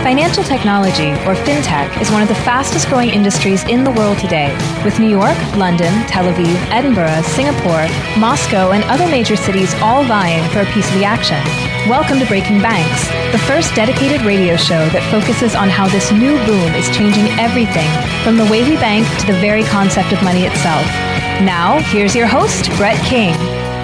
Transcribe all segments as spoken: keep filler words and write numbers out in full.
Financial technology, or fintech, is one of the fastest growing industries in the world today, with New York, London, Tel Aviv, Edinburgh, Singapore, Moscow, and other major cities all vying for a piece of the action. Welcome to Breaking Banks, the first dedicated radio show that focuses on how this new boom is changing everything, from the way we bank to the very concept of money itself. Now, here's your host, Brett King.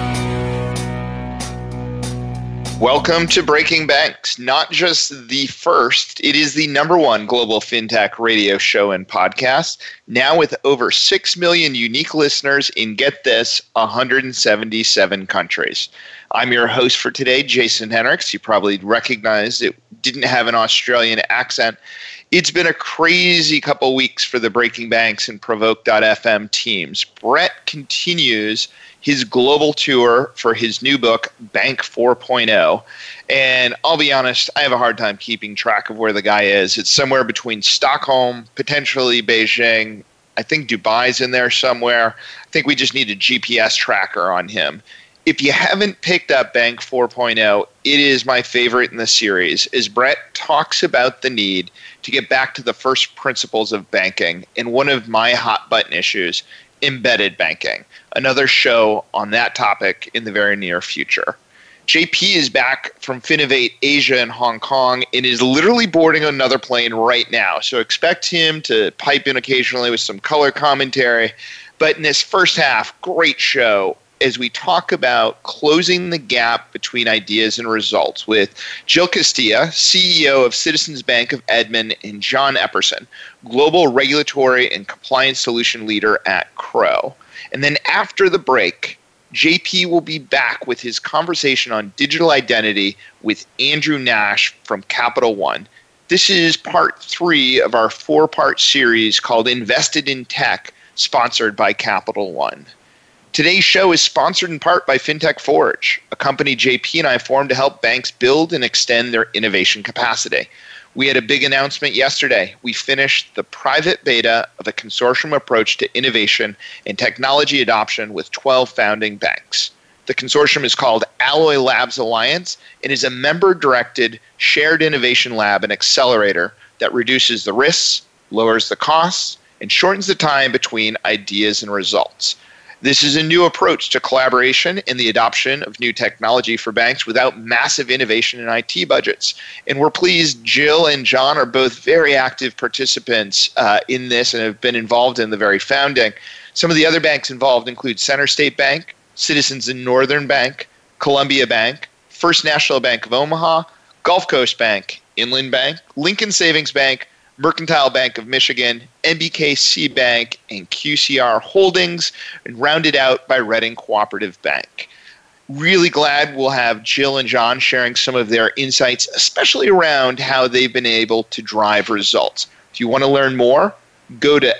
Welcome to Breaking Banks, not just the first, it is the number one global fintech radio show and podcast, now with over six million unique listeners in, get this, one hundred seventy-seven countries. I'm your host for today, Jason Henricks. You probably recognized it didn't have an Australian accent. It's been a crazy couple weeks for the Breaking Banks and Provoke dot f m teams. Brett continues his global tour for his new book, Bank four point oh. And I'll be honest, I have a hard time keeping track of where the guy is. It's somewhere between Stockholm, potentially Beijing. I think Dubai's in there somewhere. I think we just need a G P S tracker on him. If you haven't picked up Bank four point oh, it is my favorite in the series, as Brett talks about the need to get back to the first principles of banking and one of my hot button issues, embedded banking. Another show on that topic in the very near future. J P is back from Finovate Asia and Hong Kong and is literally boarding another plane right now. So expect him to pipe in occasionally with some color commentary. But in this first half, great show as we talk about closing the gap between ideas and results with Jill Castilla, C E O of Citizens Bank of Edmond, and John Epperson, Global Regulatory and Compliance Solution Leader at Crow. And then after the break, J P will be back with his conversation on digital identity with Andrew Nash from Capital One. This is part three of our four-part series called Invested in Tech, sponsored by Capital One. Today's show is sponsored in part by FinTech Forge, a company J P and I formed to help banks build and extend their innovation capacity. We had a big announcement yesterday. We finished the private beta of a consortium approach to innovation and technology adoption with twelve founding banks. The consortium is called Alloy Labs Alliance and is a member-directed shared innovation lab and accelerator that reduces the risks, lowers the costs, and shortens the time between ideas and results. This is a new approach to collaboration and the adoption of new technology for banks without massive innovation in I T budgets. And we're pleased Jill and John are both very active participants uh, in this and have been involved in the very founding. Some of the other banks involved include Center State Bank, Citizens and Northern Bank, Columbia Bank, First National Bank of Omaha, Gulf Coast Bank, Inland Bank, Lincoln Savings Bank, Mercantile Bank of Michigan, N B K C Bank, and Q C R Holdings, and rounded out by Reading Cooperative Bank. Really glad we'll have Jill and John sharing some of their insights, especially around how they've been able to drive results. If you want to learn more, go to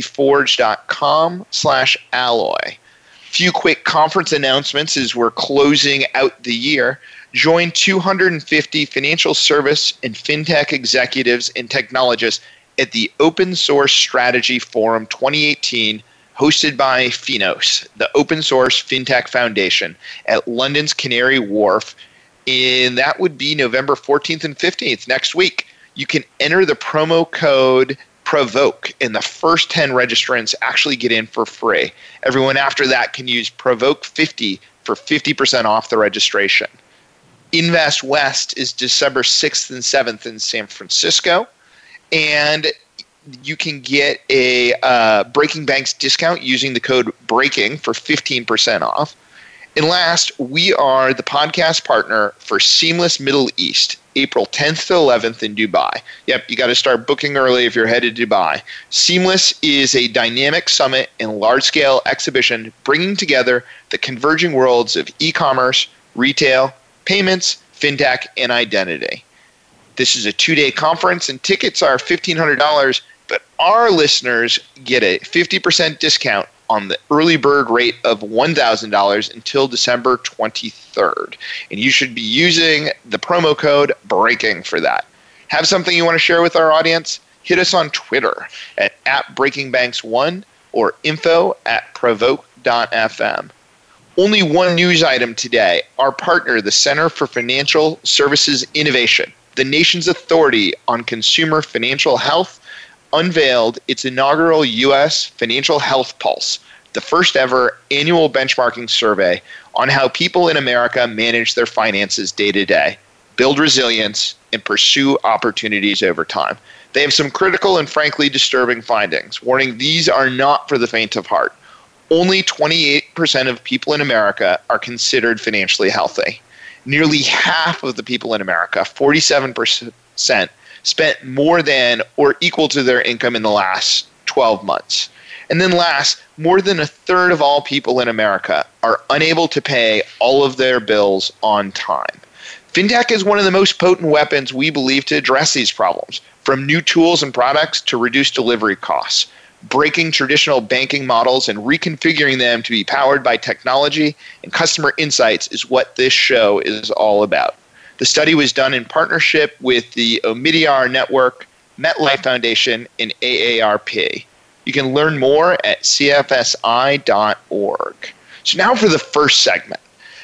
ftforge.com slash alloy. Few quick conference announcements as we're closing out the year. Join two hundred fifty financial service and fintech executives and technologists at the Open Source Strategy Forum twenty eighteen, hosted by Finos, the Open Source FinTech Foundation, at London's Canary Wharf. And that would be November fourteenth and fifteenth, next week. You can enter the promo code Provoke, and the first ten registrants actually get in for free. Everyone after that can use Provoke fifty for fifty percent off the registration. Invest West is December sixth and seventh in San Francisco, and you can get a uh, Breaking Banks discount using the code BREAKING for fifteen percent off. And last, we are the podcast partner for Seamless Middle East, April tenth to eleventh in Dubai. Yep, you got to start booking early if you're headed to Dubai. Seamless is a dynamic summit and large-scale exhibition bringing together the converging worlds of e-commerce, retail, payments, fintech, and identity. This is a two-day conference, and tickets are fifteen hundred dollars, but our listeners get a fifty percent discount on the early bird rate of one thousand dollars until December twenty-third. And you should be using the promo code BREAKING for that. Have something you want to share with our audience? Hit us on Twitter at, at BreakingBanks one or info at provoke dot f m. Only one news item today. Our partner, the Center for Financial Services Innovation, the nation's authority on consumer financial health, unveiled its inaugural U S Financial Health Pulse, the first ever annual benchmarking survey on how people in America manage their finances day to day, build resilience, and pursue opportunities over time. They have some critical and frankly disturbing findings, warning these are not for the faint of heart. Only twenty-eight percent of people in America are considered financially healthy. Nearly half of the people in America, forty-seven percent, spent more than or equal to their income in the last twelve months. And then last, more than a third of all people in America are unable to pay all of their bills on time. Fintech is one of the most potent weapons we believe to address these problems, from new tools and products to reduce delivery costs. Breaking traditional banking models and reconfiguring them to be powered by technology and customer insights is what this show is all about. The study was done in partnership with the Omidyar Network, MetLife Foundation, and A A R P. You can learn more at C F S I dot org. So now for the first segment.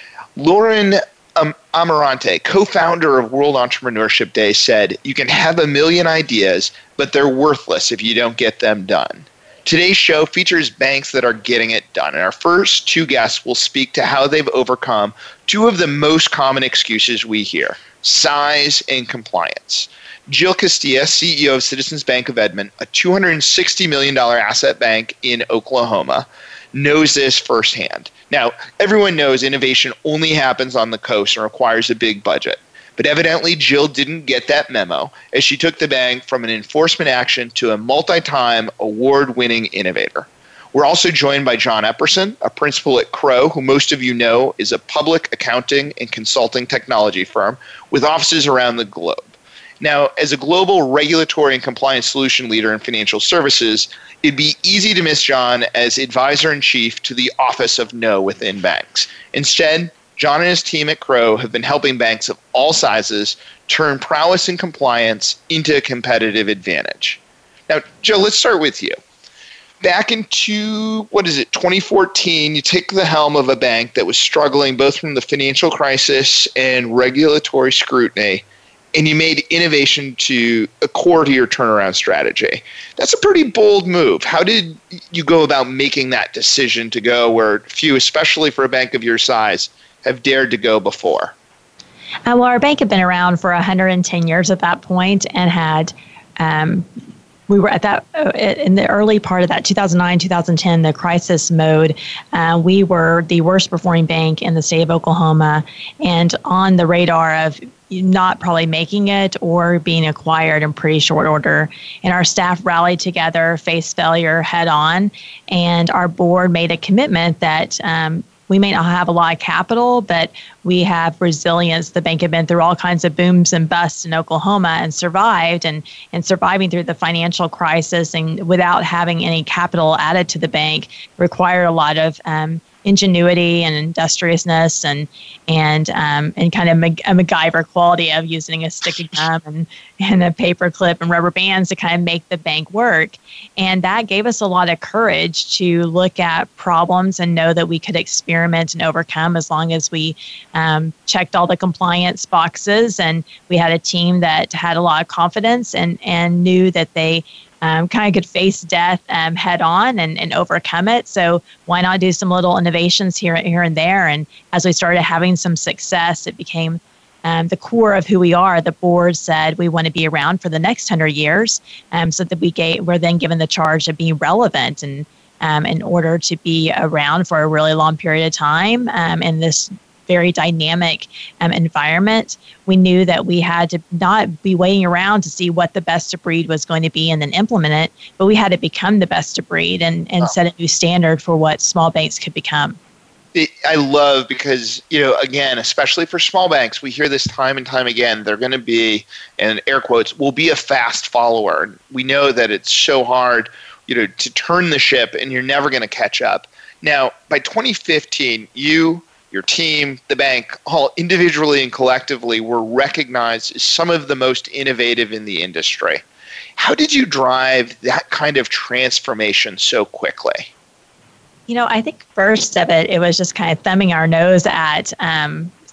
Lauren um, Amarante, co-founder of World Entrepreneurship Day, said, "You can have a million ideas, but they're worthless if you don't get them done." Today's show features banks that are getting it done, and our first two guests will speak to how they've overcome two of the most common excuses we hear: size and compliance. Jill Castilla, C E O of Citizens Bank of Edmond, a two hundred sixty million dollars asset bank in Oklahoma, knows this firsthand. Now, everyone knows innovation only happens on the coast and requires a big budget. But evidently, Jill didn't get that memo as she took the bank from an enforcement action to a multi-time award-winning innovator. We're also joined by John Epperson, a principal at Crow, who most of you know is a public accounting and consulting technology firm with offices around the globe. Now, as a global regulatory and compliance solution leader in financial services, it'd be easy to miss John as advisor-in-chief to the Office of No within banks. Instead, John and his team at Crow have been helping banks of all sizes turn prowess in compliance into a competitive advantage. Now, Joe, let's start with you. Back into, what is it, twenty fourteen, you take the helm of a bank that was struggling both from the financial crisis and regulatory scrutiny, and you made innovation to a core to your turnaround strategy. That's a pretty bold move. How did you go about making that decision to go where few, especially for a bank of your size, have dared to go before? Uh, well, our bank had been around for one hundred ten years at that point and had, um, we were at that, uh, in the early part of that two thousand nine, two thousand ten, the crisis mode, uh, we were the worst performing bank in the state of Oklahoma and on the radar of not probably making it or being acquired in pretty short order. And our staff rallied together, faced failure head on, and our board made a commitment that um, we may not have a lot of capital, but we have resilience. The bank had been through all kinds of booms and busts in Oklahoma and survived, and, and surviving through the financial crisis and without having any capital added to the bank required a lot of um, ingenuity and industriousness and and um, and kind of Mac- a MacGyver quality of using a sticky gum and, and a paper clip and rubber bands to kind of make the bank work. And that gave us a lot of courage to look at problems and know that we could experiment and overcome as long as we um, checked all the compliance boxes. And we had a team that had a lot of confidence and, and knew that they Um, kind of could face death um, head on and, and overcome it. So why not do some little innovations here, here and there? And as we started having some success, it became um, the core of who we are. The board said we want to be around for the next hundred years, um, so that we gave, we're then given the charge of being relevant and um, in order to be around for a really long period of time um, in this very dynamic um, environment. We knew that we had to not be waiting around to see what the best of breed was going to be and then implement it, but we had to become the best of breed and, and oh. set a new standard for what small banks could become. I love because, you know, again, especially for small banks, we hear this time and time again, they're going to be, and air quotes, will be a fast follower. We know that it's so hard, you know, to turn the ship and you're never going to catch up. Now, by twenty fifteen, you, your team, the bank, all individually and collectively were recognized as some of the most innovative in the industry. How did you drive that kind of transformation so quickly? You know, I think first of it, it was just kind of thumbing our nose at um,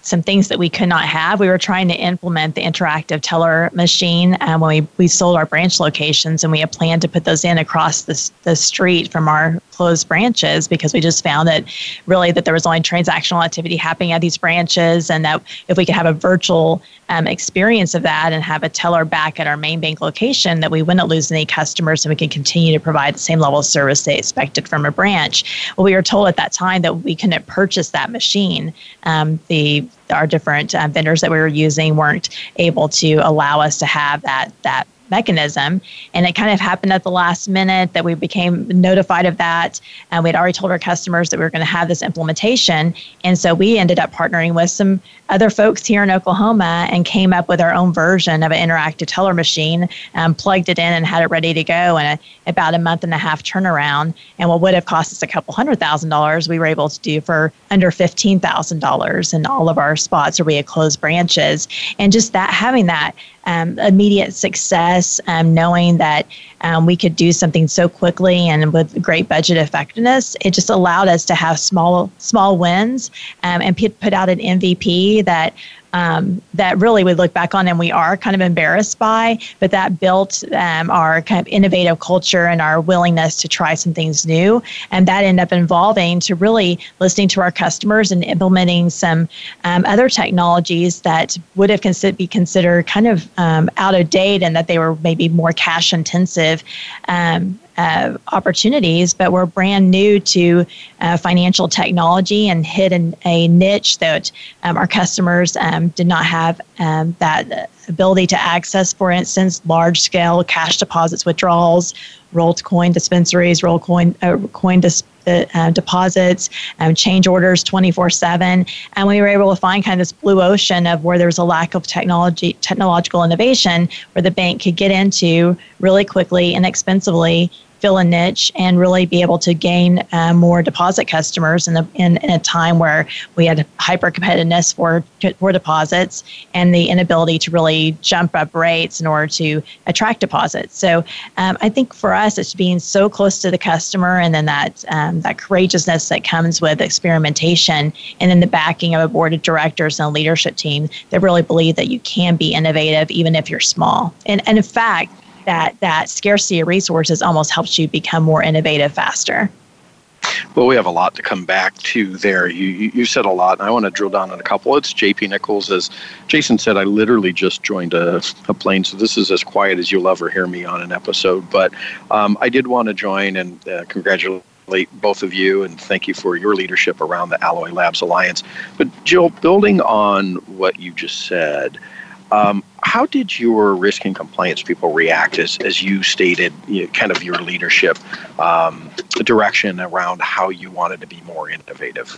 some things that we could not have. We were trying to implement the interactive teller machine um, when we, we sold our branch locations, and we had planned to put those in across the, the street from our closed branches, because we just found that really that there was only transactional activity happening at these branches, and that if we could have a virtual um, experience of that and have a teller back at our main bank location, that we wouldn't lose any customers and we could continue to provide the same level of service they expected from a branch. Well, we were told at that time that we couldn't purchase that machine. Um, the our different uh, vendors that we were using weren't able to allow us to have that that mechanism. And it kind of happened at the last minute that we became notified of that. And we'd already told our customers that we were going to have this implementation. And so we ended up partnering with some other folks here in Oklahoma and came up with our own version of an interactive teller machine, um, plugged it in and had it ready to go in a, about a month and a half turnaround. And what would have cost us a couple hundred thousand dollars, we were able to do for under fifteen thousand dollars in all of our spots where we had closed branches. And just that, having that Um, immediate success, um, knowing that um, we could do something so quickly and with great budget effectiveness, it just allowed us to have small small wins um, and put, put out an M V P that um, that really we look back on and we are kind of embarrassed by, but that built um, our kind of innovative culture and our willingness to try some things new. And that ended up involving to really listening to our customers and implementing some um, other technologies that would have considered, be considered kind of um, out of date, and that they were maybe more cash intensive um, Uh, opportunities, but we're brand new to uh, financial technology and hit an, a niche that um, our customers um, did not have um, that ability to access. For instance, large scale cash deposits, withdrawals, rolled coin dispensaries, rolled coin uh, coin dis- uh, uh, deposits, um, change orders twenty-four seven. And we were able to find kind of this blue ocean of where there was a lack of technology, technological innovation, where the bank could get into really quickly, inexpensively, fill a niche, and really be able to gain uh, more deposit customers in, the, in, in a time where we had hyper competitiveness for, for deposits and the inability to really jump up rates in order to attract deposits. So um, I think for us, it's being so close to the customer, and then that um, that courageousness that comes with experimentation, and then the backing of a board of directors and a leadership team that really believe that you can be innovative even if you're small. And, and in fact, that that scarcity of resources almost helps you become more innovative faster. Well, we have a lot to come back to there. You you, you said a lot, and I want to drill down on a couple. It's J P Nichols. As Jason said, I literally just joined a, a plane, so this is as quiet as you'll ever hear me on an episode. But um, I did want to join and uh, congratulate both of you, and thank you for your leadership around the Alloy Labs Alliance. But Jill, building on what you just said, Um, how did your risk and compliance people react as, as you stated, you know, kind of your leadership um, direction around how you wanted to be more innovative?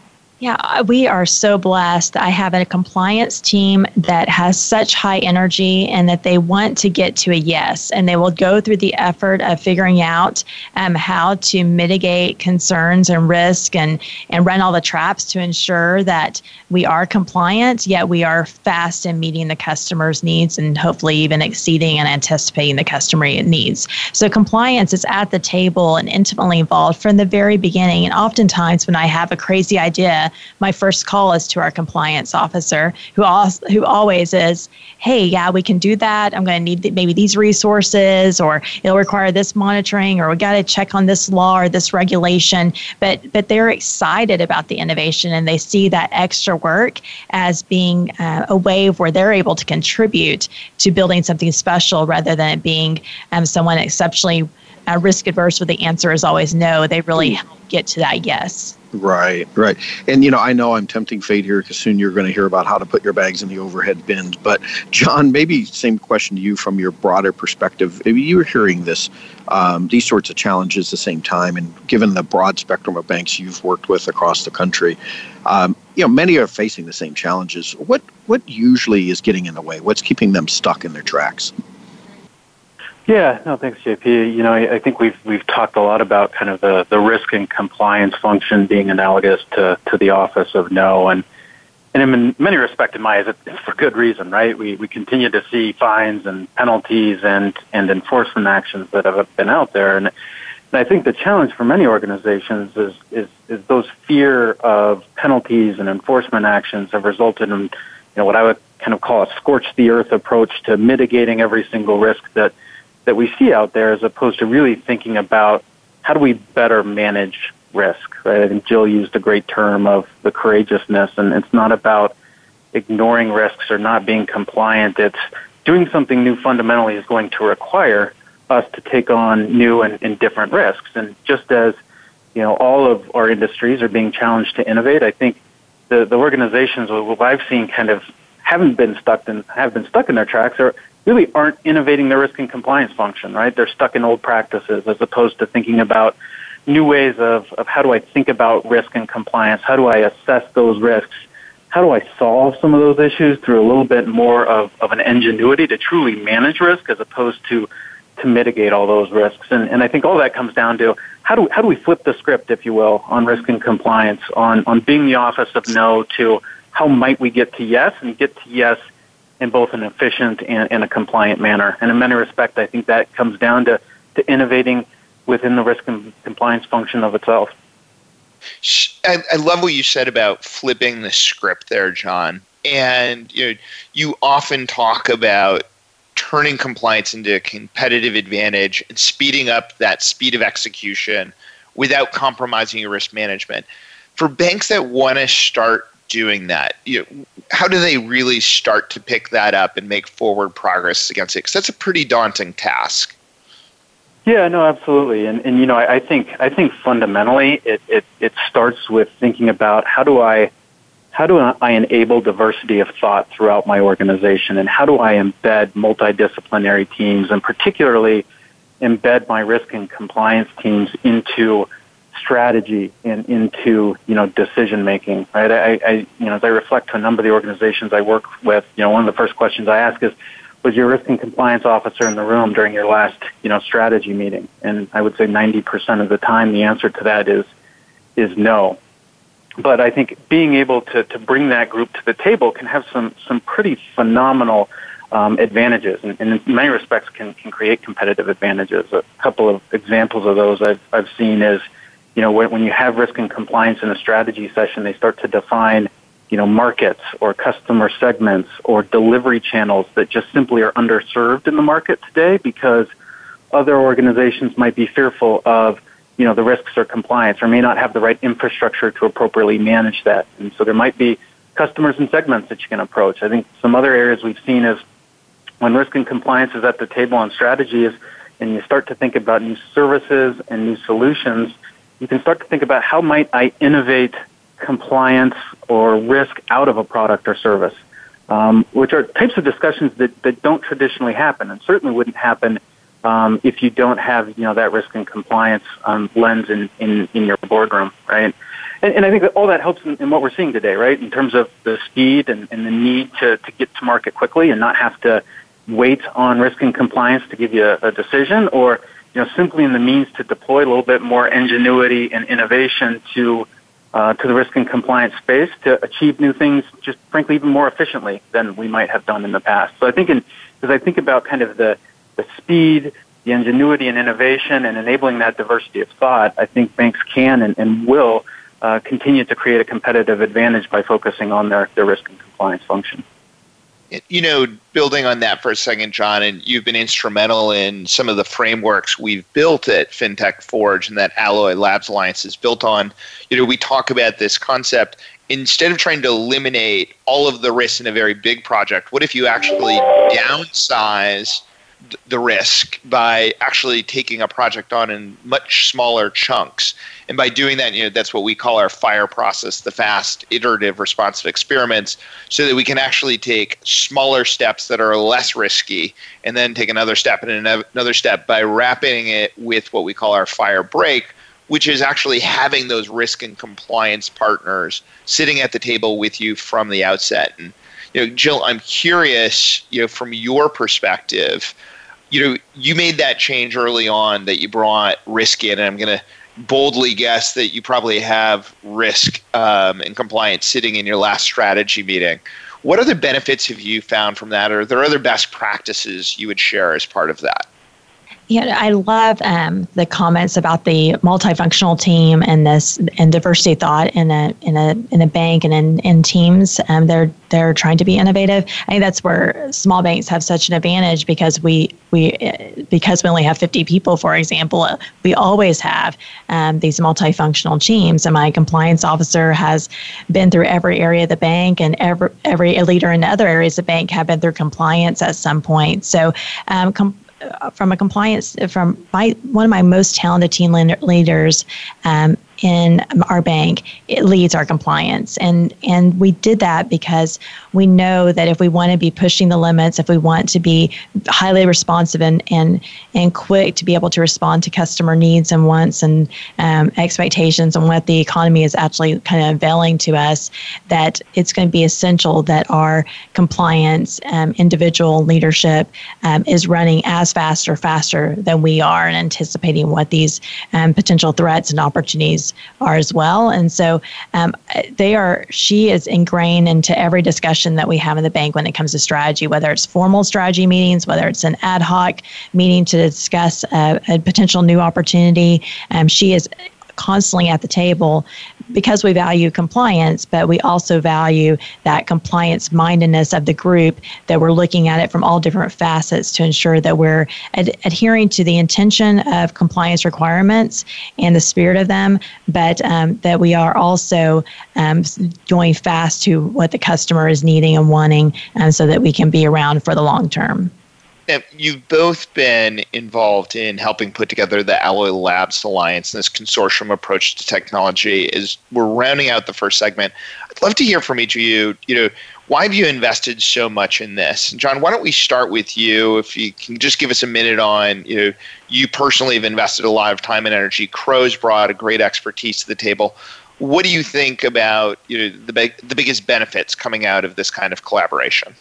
Yeah, we are so blessed. I have a compliance team that has such high energy and that they want to get to a yes, and they will go through the effort of figuring out um, how to mitigate concerns and risk and, and run all the traps to ensure that we are compliant, yet we are fast in meeting the customer's needs and hopefully even exceeding and anticipating the customer needs. So compliance is at the table and intimately involved from the very beginning. And oftentimes when I have a crazy idea, my first call is to our compliance officer, who also, who always is, hey, yeah, we can do that. I'm going to need maybe these resources, or it'll require this monitoring, or we got to check on this law or this regulation. But but they're excited about the innovation, and they see that extra work as being uh, a way where they're able to contribute to building something special, rather than it being um, someone exceptionally uh, risk adverse where the answer is always no. They really help get to that yes. Right, right. And, you know, I know I'm tempting fate here because soon you're going to hear about how to put your bags in the overhead bins. But, John, maybe same question to you from your broader perspective. You're hearing this, um, these sorts of challenges at the same time. And given the broad spectrum of banks you've worked with across the country, um, you know, many are facing the same challenges. What, what usually is getting in the way? What's keeping them stuck in their tracks? Yeah, no, thanks, J P. You know, I, I think we've we've talked a lot about kind of the, the risk and compliance function being analogous to, to the Office of No, and and in many respects, in my eyes, it's for good reason, right? We we continue to see fines and penalties and and enforcement actions that have been out there, and And I think the challenge for many organizations is, is, is those fear of penalties and enforcement actions have resulted in, you know, what I would kind of call a scorch the earth approach to mitigating every single risk that, that we see out there, as opposed to really thinking about how do we better manage risk, right? I think Jill used a great term of the courageousness, and it's not about ignoring risks or not being compliant. It's doing something new fundamentally is going to require us to take on new and, and different risks. And just as, you know, all of our industries are being challenged to innovate, I think the, the organizations what I've seen kind of haven't been stuck in, have been stuck in their tracks or really aren't innovating their risk and compliance function, right? They're stuck in old practices as opposed to thinking about new ways of, of how do I think about risk and compliance? How do I assess those risks? How do I solve some of those issues through a little bit more of, of an ingenuity to truly manage risk as opposed to to mitigate all those risks? And, and I think all that comes down to how do, how do we flip the script, if you will, on risk and compliance, on, on being the office of no to how might we get to yes, and get to yes in both an efficient and, and a compliant manner. And in many respects, I think that comes down to, to innovating within the risk and compliance function of itself. I, I love what you said about flipping the script there, John. And you know, you often talk about turning compliance into a competitive advantage and speeding up that speed of execution without compromising your risk management. For banks that want to start doing that, you know, how do they really start to pick that up and make forward progress against it? Because that's a pretty daunting task. Yeah, no, absolutely. And, and you know, I, I think I think fundamentally it, it, it starts with thinking about how do I how do I enable diversity of thought throughout my organization, and how do I embed multidisciplinary teams, and particularly embed my risk and compliance teams into strategy and into, you know, decision making, right? I, I you know, as I reflect to a number of the organizations I work with, you know, one of the first questions I ask is, was your risk and compliance officer in the room during your last, you know, strategy meeting? And I would say ninety percent of the time the answer to that is is no. But I think being able to, to bring that group to the table can have some, some pretty phenomenal um, advantages, and, and in many respects can, can create competitive advantages. A couple of examples of those I've, I've seen is, you know, when, when you have risk and compliance in a strategy session, they start to define, you know, markets or customer segments or delivery channels that just simply are underserved in the market today because other organizations might be fearful of, you know, the risks or compliance, or may not have the right infrastructure to appropriately manage that. And so there might be customers and segments that you can approach. I think some other areas we've seen is when risk and compliance is at the table on strategy is, and you start to think about new services and new solutions, you can start to think about how might I innovate compliance or risk out of a product or service, um, which are types of discussions that, that don't traditionally happen, and certainly wouldn't happen um, if you don't have, you know, that risk and compliance um, lens in, in, in your boardroom, right? And, and I think that all that helps in, in what we're seeing today, right, in terms of the speed and, and the need to, to get to market quickly and not have to wait on risk and compliance to give you a, a decision, or, you know, simply in the means to deploy a little bit more ingenuity and innovation to Uh, to the risk and compliance space to achieve new things, just frankly even more efficiently than we might have done in the past. So I think, in, as I think about kind of the, the speed, the ingenuity and innovation, and enabling that diversity of thought, I think banks can and, and will uh, continue to create a competitive advantage by focusing on their, their risk and compliance function. You know, building on that for a second, John, and you've been instrumental in some of the frameworks we've built at FinTech Forge and that Alloy Labs Alliance is built on. You know, we talk about this concept, instead of trying to eliminate all of the risks in a very big project, what if you actually downsize the risk by actually taking a project on in much smaller chunks? And by doing that, you know, that's what we call our FIRE process, the fast, iterative, responsive experiments, so that we can actually take smaller steps that are less risky and then take another step and another step by wrapping it with what we call our FIRE break, which is actually having those risk and compliance partners sitting at the table with you from the outset. And, you know, Jill, I'm curious, you know, from your perspective, you know, you made that change early on that you brought risk in, and I'm going to boldly guess that you probably have risk um, and compliance sitting in your last strategy meeting. What other benefits have you found from that, or are there other best practices you would share as part of that? Yeah, I love um, the comments about the multifunctional team and this and diversity thought in a in a in a bank and in, in teams. Um, they're they're trying to be innovative. I think that's where small banks have such an advantage because we we because we only have fifty people, for example. We always have um, these multifunctional teams, and my compliance officer has been through every area of the bank, and every every leader in other areas of the bank have been through compliance at some point. So. Um, com- From a compliance, from my one of my most talented team leaders um, in our bank, it leads our compliance, and and we did that because we know that if we want to be pushing the limits, if we want to be highly responsive and and and quick to be able to respond to customer needs and wants and um, expectations and what the economy is actually kind of unveiling to us, that it's going to be essential that our compliance um, individual leadership um, is running as fast or faster than we are and anticipating what these um, potential threats and opportunities are as well. And so um, they are, she is ingrained into every discussion that we have in the bank when it comes to strategy, whether it's formal strategy meetings, whether it's an ad hoc meeting to discuss a, a potential new opportunity. Um, she is constantly at the table because we value compliance, but we also value that compliance mindedness of the group, that we're looking at it from all different facets to ensure that we're ad- adhering to the intention of compliance requirements and the spirit of them, but um, that we are also um, going fast to what the customer is needing and wanting, um, so that we can be around for the long term. Now, you've both been involved in helping put together the Alloy Labs Alliance and this consortium approach to technology. As we're rounding out the first segment, I'd love to hear from each of you, you know, why have you invested so much in this? And John, why don't we start with you? If you can just give us a minute on, you know, you personally have invested a lot of time and energy. Crow's brought a great expertise to the table. What do you think about, you know, the big, the biggest benefits coming out of this kind of collaboration?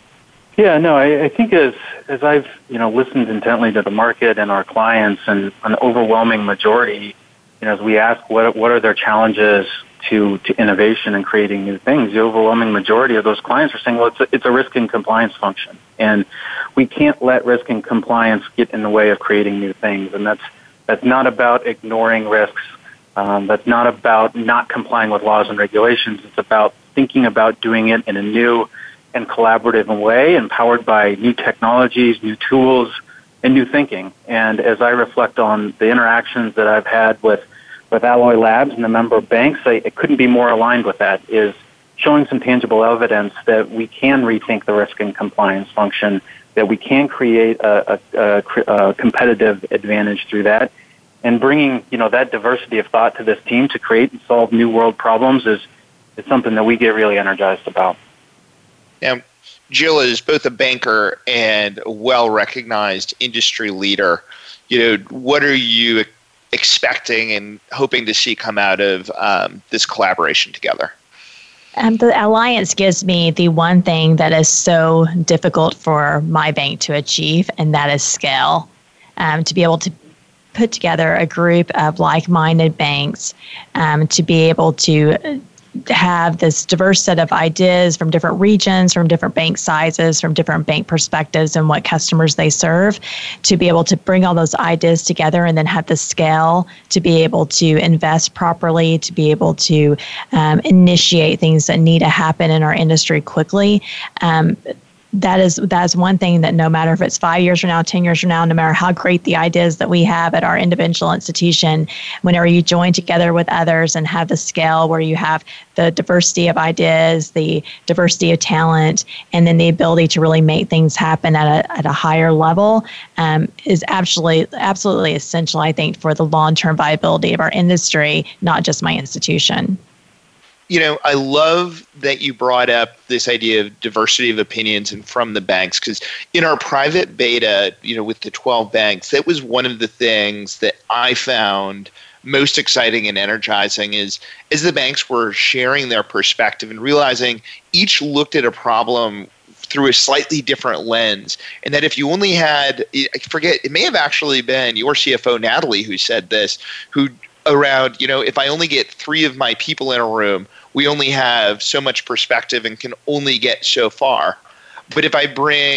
Yeah, no, I, I think as as I've you know listened intently to the market and our clients, and an overwhelming majority, you know, as we ask what what are their challenges to to innovation and creating new things, the overwhelming majority of those clients are saying, well, it's a, it's a risk and compliance function, and we can't let risk and compliance get in the way of creating new things, and that's that's not about ignoring risks. Um, that's not about not complying with laws and regulations. It's about thinking about doing it in a new and collaborative way, empowered by new technologies, new tools, and new thinking. And as I reflect on the interactions that I've had with, with Alloy Labs and a number of banks, I, I couldn't be more aligned with that, is showing some tangible evidence that we can rethink the risk and compliance function, that we can create a, a, a, a competitive advantage through that, and bringing you know that diversity of thought to this team to create and solve new world problems is, is something that we get really energized about. Now, Jill is both a banker and a well-recognized industry leader. You know, what are you expecting and hoping to see come out of um, this collaboration together? Um, the alliance gives me the one thing that is so difficult for my bank to achieve, and that is scale. Um, to be able to put together a group of like-minded banks, um, to be able to have this diverse set of ideas from different regions, from different bank sizes, from different bank perspectives and what customers they serve, to be able to bring all those ideas together and then have the scale to be able to invest properly, to be able to um, initiate things that need to happen in our industry quickly. Um, That is that is one thing that no matter if it's five years from now, ten years from now, no matter how great the ideas that we have at our individual institution, whenever you join together with others and have the scale where you have the diversity of ideas, the diversity of talent, and then the ability to really make things happen at a at a higher level, um, is absolutely absolutely essential, I think, for the long-term viability of our industry, not just my institution. You know, I love that you brought up this idea of diversity of opinions and from the banks, because in our private beta, you know, with the twelve banks, that was one of the things that I found most exciting and energizing is as the banks were sharing their perspective and realizing each looked at a problem through a slightly different lens. And that if you only had, I forget, it may have actually been your C F O, Natalie, who said this, who around, you know, if I only get three of my people in a room, we only have so much perspective and can only get so far. But if I bring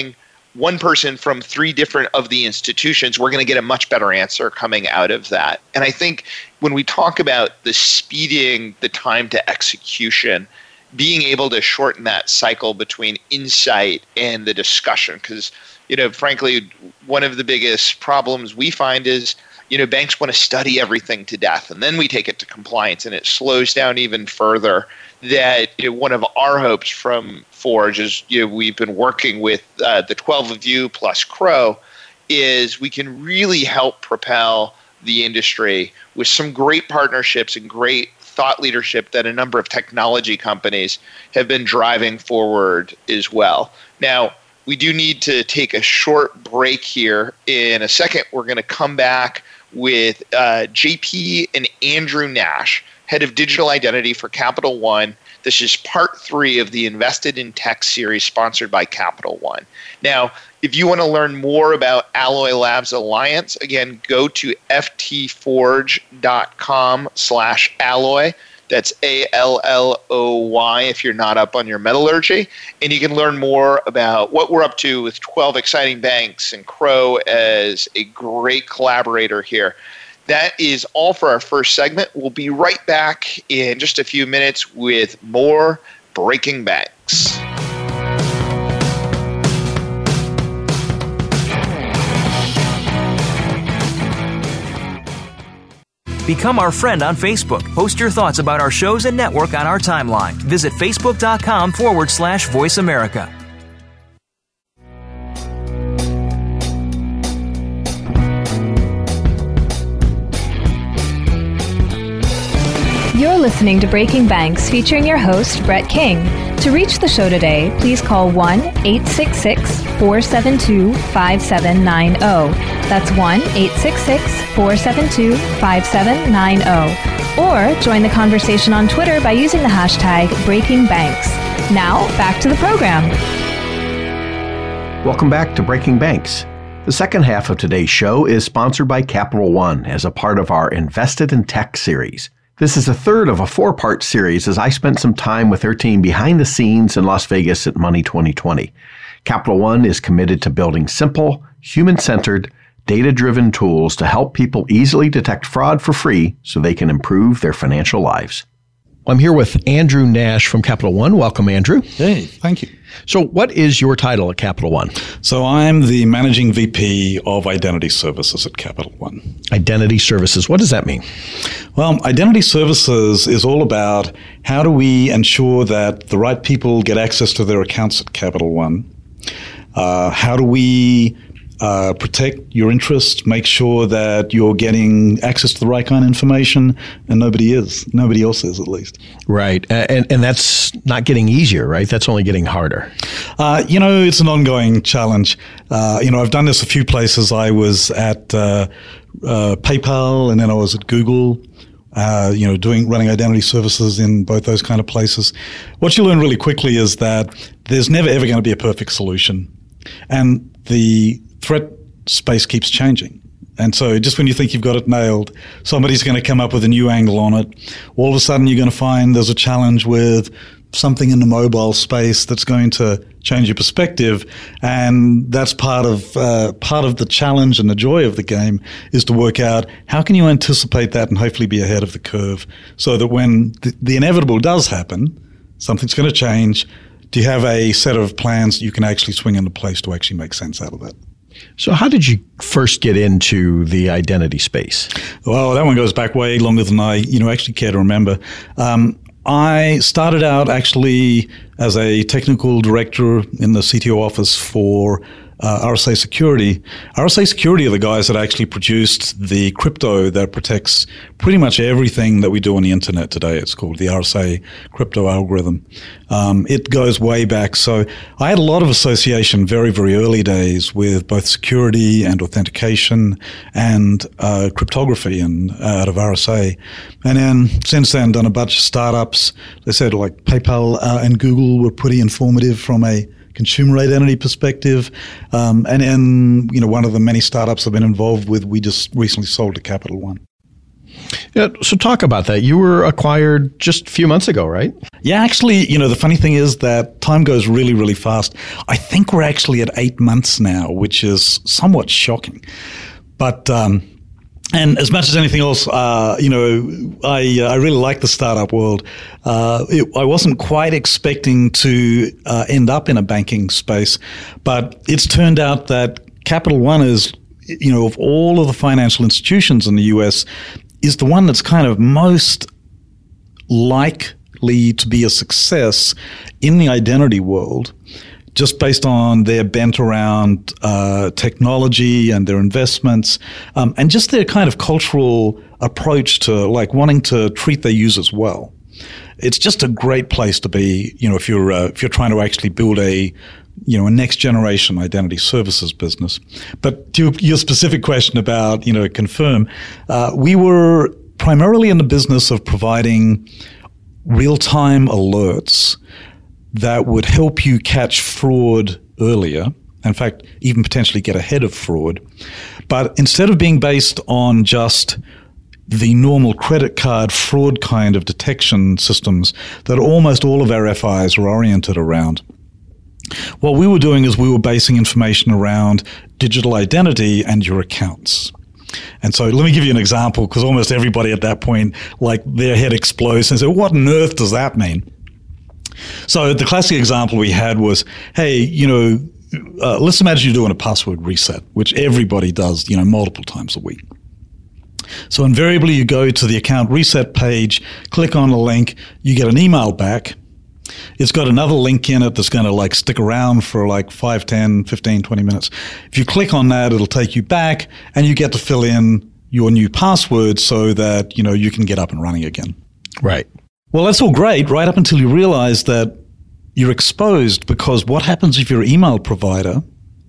one person from three different of the institutions, we're going to get a much better answer coming out of that. And I think when we talk about the speeding the time to execution, being able to shorten that cycle between insight and the discussion, because, you know, frankly, one of the biggest problems we find is, you know, banks want to study everything to death, and then we take it to compliance, and it slows down even further. That, you know, one of our hopes from Forge is, you know, we've been working with uh, the twelve of you plus Crow, is we can really help propel the industry with some great partnerships and great thought leadership that a number of technology companies have been driving forward as well. Now, we do need to take a short break here. In a second, we're going to come back with uh, J P and Andrew Nash, head of digital identity for Capital One. This is part three of the Invested in Tech series sponsored by Capital One. Now, if you want to learn more about Alloy Labs Alliance, again, go to ftforge.com slash alloy. That's A L L O Y if you're not up on your metallurgy. And you can learn more about what we're up to with twelve exciting banks and Crow as a great collaborator here. That is all for our first segment. We'll be right back in just a few minutes with more Breaking Banks. Become our friend on Facebook. Post your thoughts about our shows and network on our timeline. Visit facebook.com forward slash Voice America. You're listening to Breaking Banks, featuring your host, Brett King. To reach the show today, please call one eight six six, four seven two, five seven nine zero. That's one eight six six, four seven two, five seven nine zero. Or join the conversation on Twitter by using the hashtag Breaking Banks. Now, back to the program. Welcome back to Breaking Banks. The second half of today's show is sponsored by Capital One as a part of our Invested in Tech series. This is the third of a four-part series as I spent some time with their team behind the scenes in Las Vegas at Money twenty twenty. Capital One is committed to building simple, human-centered, data-driven tools to help people easily detect fraud for free so they can improve their financial lives. I'm here with Andrew Nash from Capital One. Welcome, Andrew. Hey, thank you. So what is your title at Capital One? So I'm the Managing V P of Identity Services at Capital One. Identity Services, what does that mean? Well, Identity Services is all about how do we ensure that the right people get access to their accounts at Capital One? Uh, how do we Uh, protect your interests, make sure that you're getting access to the right kind of information, and nobody is. Nobody else is, at least. Right. Uh, and, and that's not getting easier, right? That's only getting harder. Uh, you know, it's an ongoing challenge. Uh, you know, I've done this a few places. I was at uh, uh, PayPal, and then I was at Google. Uh, you know, doing running identity services in both those kind of places. What you learn really quickly is that there's never ever going to be a perfect solution, and the threat space keeps changing. And so just when you think you've got it nailed, somebody's going to come up with a new angle on it. All of a sudden, you're going to find there's a challenge with something in the mobile space that's going to change your perspective. And that's part of uh, part of the challenge and the joy of the game is to work out how can you anticipate that and hopefully be ahead of the curve so that when the, the inevitable does happen, something's going to change. Do you have a set of plans you can actually swing into place to actually make sense out of that? So how did you first get into the identity space? Well, that one goes back way longer than I, you know, actually care to remember. Um, I started out actually as a technical director in the C T O office for uh, R S A Security. R S A Security are the guys that actually produced the crypto that protects pretty much everything that we do on the internet today. It's called the R S A crypto algorithm. Um, it goes way back. So I had a lot of association very, very early days with both security and authentication and uh, cryptography and uh, out of R S A. And then since then done a bunch of startups. They said like PayPal uh, and Google were pretty informative from a consumer identity perspective. Um, and then, you know, one of the many startups I've been involved with, we just recently sold to Capital One. Yeah, so talk about that. You were acquired just a few months ago, right? Yeah, actually, you know, the funny thing is that time goes really, really fast. I think we're actually at eight months now, which is somewhat shocking. But, um, and as much as anything else, uh, you know, I uh, I really like the startup world. Uh, it, I wasn't quite expecting to uh, end up in a banking space, but it's turned out that Capital One is, you know, of all of the financial institutions in the U S, is the one that's kind of most likely to be a success in the identity world, just based on their bent around uh, technology and their investments, um, and just their kind of cultural approach to like wanting to treat their users well. It's just a great place to be, you know, if you're uh, if you're trying to actually build a you know, a next generation identity services business. But to your specific question about, you know, Confirm, uh, we were primarily in the business of providing real-time alerts that would help you catch fraud earlier. In fact, even potentially get ahead of fraud. But instead of being based on just the normal credit card fraud kind of detection systems that almost all of our F Is are oriented around, what we were doing is we were basing information around digital identity and your accounts. And so let me give you an example, because almost everybody at that point, like their head explodes and say, what on earth does that mean? So the classic example we had was, hey, you know, uh, let's imagine you're doing a password reset, which everybody does, you know, multiple times a week. So invariably you go to the account reset page, click on the link, you get an email back. It's got another link in it that's going to like stick around for like five, ten, fifteen, twenty minutes. If you click on that, it'll take you back and you get to fill in your new password so that, you know, you can get up and running again. Right. Well, that's all great right up until you realize that you're exposed, because what happens if your email provider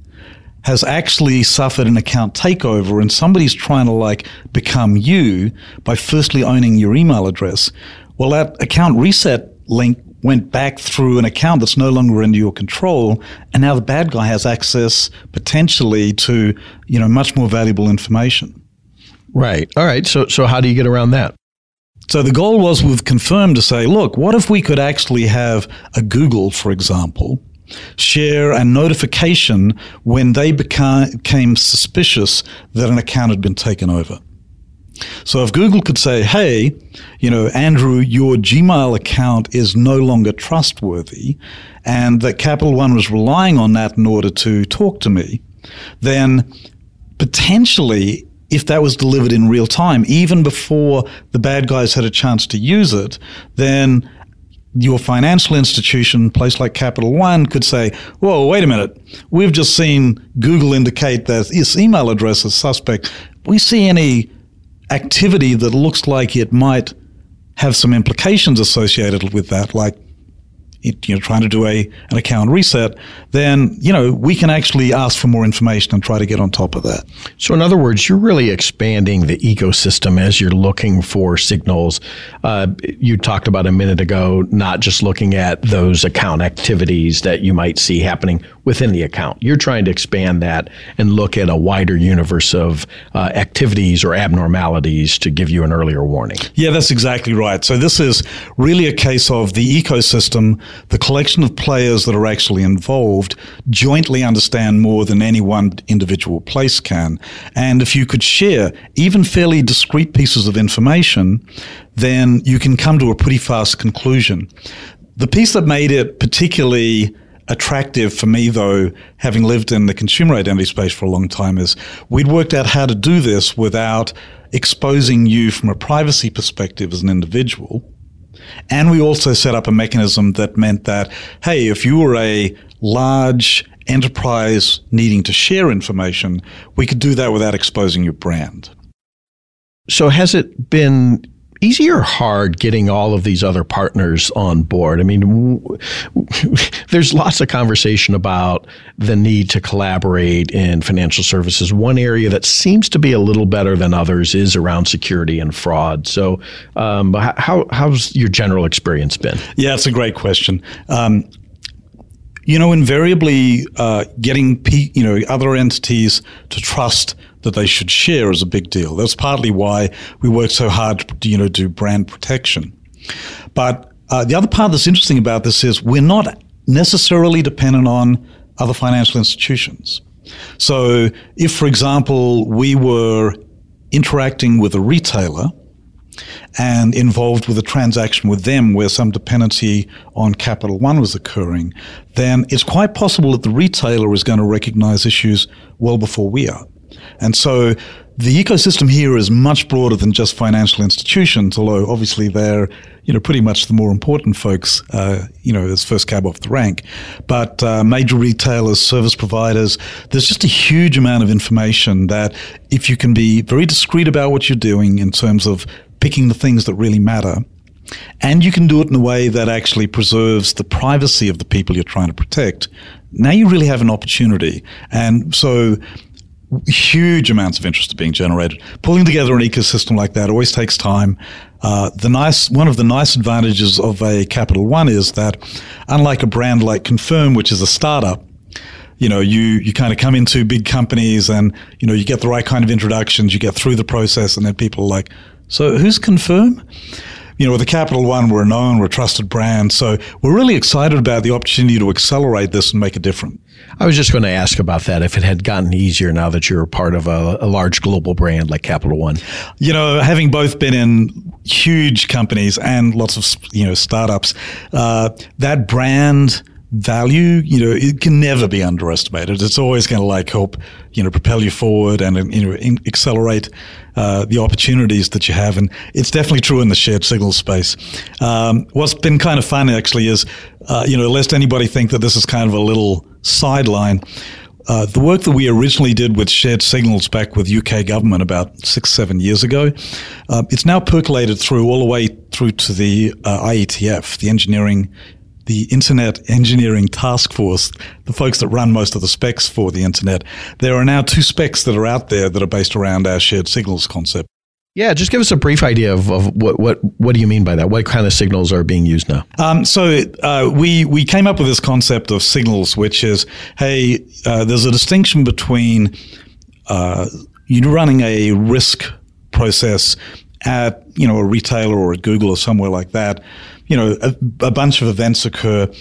has actually suffered an account takeover and somebody's trying to like become you by firstly owning your email address? Well, that account reset link went back through an account that's no longer under your control, and now the bad guy has access potentially to, you know, much more valuable information. Right. All right. So so how do you get around that? So the goal was with Confirm to say, look, what if we could actually have a Google, for example, share a notification when they beca- became suspicious that an account had been taken over? So if Google could say, hey, you know, Andrew, your Gmail account is no longer trustworthy, and that Capital One was relying on that in order to talk to me, then potentially, if that was delivered in real time, even before the bad guys had a chance to use it, then your financial institution, a place like Capital One, could say, whoa, wait a minute, we've just seen Google indicate that this email address is suspect. We see any activity that looks like it might have some implications associated with that, like it, you know, trying to do a an account reset, then, you know, we can actually ask for more information and try to get on top of that. So in other words, you're really expanding the ecosystem as you're looking for signals. Uh, you talked about a minute ago, not just looking at those account activities that you might see happening within the account. You're trying to expand that and look at a wider universe of uh, activities or abnormalities to give you an earlier warning. Yeah, that's exactly right. So this is really a case of the ecosystem, the collection of players that are actually involved jointly understand more than any one individual place can. And if you could share even fairly discrete pieces of information, then you can come to a pretty fast conclusion. The piece that made it particularly attractive for me, though, having lived in the consumer identity space for a long time, is we'd worked out how to do this without exposing you from a privacy perspective as an individual. And we also set up a mechanism that meant that, hey, if you were a large enterprise needing to share information, we could do that without exposing your brand. So has it been easy or hard getting all of these other partners on board? I mean, w- w- there's lots of conversation about the need to collaborate in financial services. One area that seems to be a little better than others is around security and fraud. So um, how how's your general experience been? Yeah, it's a great question. Um, you know, invariably uh, getting P, you know other entities to trust that they should share is a big deal. That's partly why we work so hard to, you know, do brand protection. But uh, the other part that's interesting about this is we're not necessarily dependent on other financial institutions. So if, for example, we were interacting with a retailer and involved with a transaction with them where some dependency on Capital One was occurring, then it's quite possible that the retailer is going to recognize issues well before we are. And so the ecosystem here is much broader than just financial institutions, although obviously they're, you know, pretty much the more important folks, uh, you know, as first cab off the rank. But uh, major retailers, service providers, there's just a huge amount of information that if you can be very discreet about what you're doing in terms of picking the things that really matter, and you can do it in a way that actually preserves the privacy of the people you're trying to protect, now you really have an opportunity. And so huge amounts of interest are being generated. Pulling together an ecosystem like that always takes time. Uh, the nice, one of the nice advantages of a Capital One is that, unlike a brand like Confirm, which is a startup, you know, you, you kind of come into big companies and, you know, you get the right kind of introductions, you get through the process, and then people are like, so who's Confirm? You know, with a Capital One, we're known, we're a trusted brand. So we're really excited about the opportunity to accelerate this and make a difference. I was just going to ask about that, if it had gotten easier now that you're part of a, a large global brand like Capital One. You know, having both been in huge companies and lots of, you know, startups, uh, that brand value, you know, it can never be underestimated. It's always going to like help, you know, propel you forward and, you know, in, accelerate uh, the opportunities that you have. And it's definitely true in the shared signal space. Um, what's been kind of fun actually is, uh, you know, lest anybody think that this is kind of a little sideline, uh, the work that we originally did with shared signals back with U K government about six, seven years ago, uh, it's now percolated through all the way through to the uh, I E T F, the engineering the Internet Engineering Task Force, the folks that run most of the specs for the Internet. There are now two specs that are out there that are based around our shared signals concept. Yeah, just give us a brief idea of, of what, what what do you mean by that? What kind of signals are being used now? Um, so uh, we we came up with this concept of signals, which is, hey, uh, there's a distinction between uh, you running a risk process at, you know, a retailer or at Google or somewhere like that. You know, a, a bunch of events occur.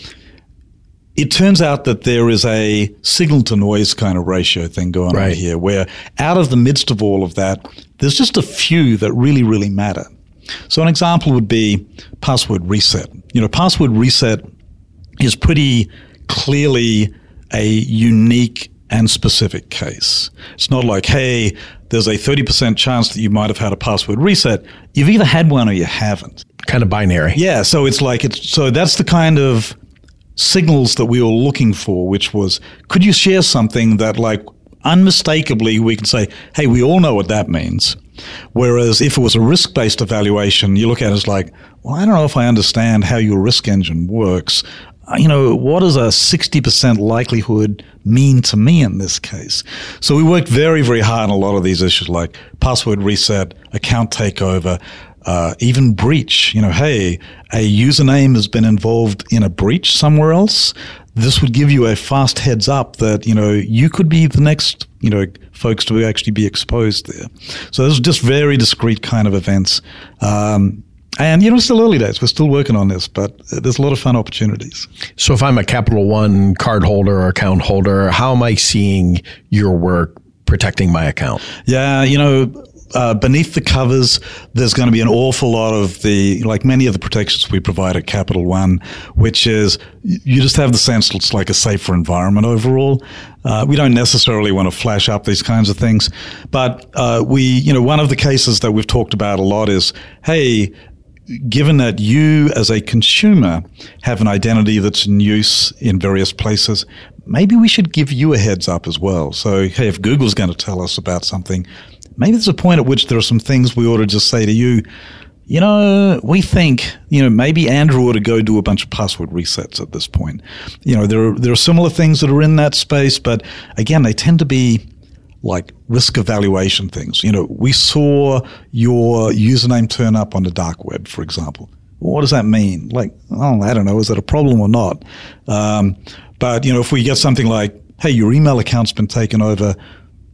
It turns out that there is a signal to noise kind of ratio thing going right. on here, where out of the midst of all of that, there's just a few that really, really matter. So an example would be password reset. You know, password reset is pretty clearly a unique and specific case. It's not like, hey, there's a thirty percent chance that you might have had a password reset. You've either had one or you haven't. Kind of binary. Yeah, so it's like, it's so that's the kind of signals that we were looking for, which was, could you share something that, like, unmistakably we can say, hey, we all know what that means. Whereas if it was a risk-based evaluation, you look at it as like, well, I don't know if I understand how your risk engine works. You know, what does a sixty percent likelihood mean to me in this case? So we worked very, very hard on a lot of these issues like password reset, account takeover, uh, even breach. You know, hey, a username has been involved in a breach somewhere else. This would give you a fast heads up that, you know, you could be the next, you know, folks to actually be exposed there. So those are just very discrete kind of events. Um, And, you know, it's still early days. We're still working on this, but there's a lot of fun opportunities. So if I'm a Capital One card holder or account holder, how am I seeing your work protecting my account? Yeah, you know, uh, beneath the covers, there's going to be an awful lot of the, like many of the protections we provide at Capital One, which is you just have the sense that it's like a safer environment overall. Uh, we don't necessarily want to flash up these kinds of things, but uh, we, you know, one of the cases that we've talked about a lot is, hey, given that you as a consumer have an identity that's in use in various places, maybe we should give you a heads up as well. So, hey, if Google's going to tell us about something, maybe there's a point at which there are some things we ought to just say to you, you know, we think, you know, maybe Andrew ought to go do a bunch of password resets at this point. You know, there are, there are similar things that are in that space, but again, they tend to be like risk evaluation things. You know, we saw your username turn up on the dark web, for example. What does that mean? Like, oh, I don't know. Is that a problem or not? Um, but, you know, if we get something like, hey, your email account's been taken over,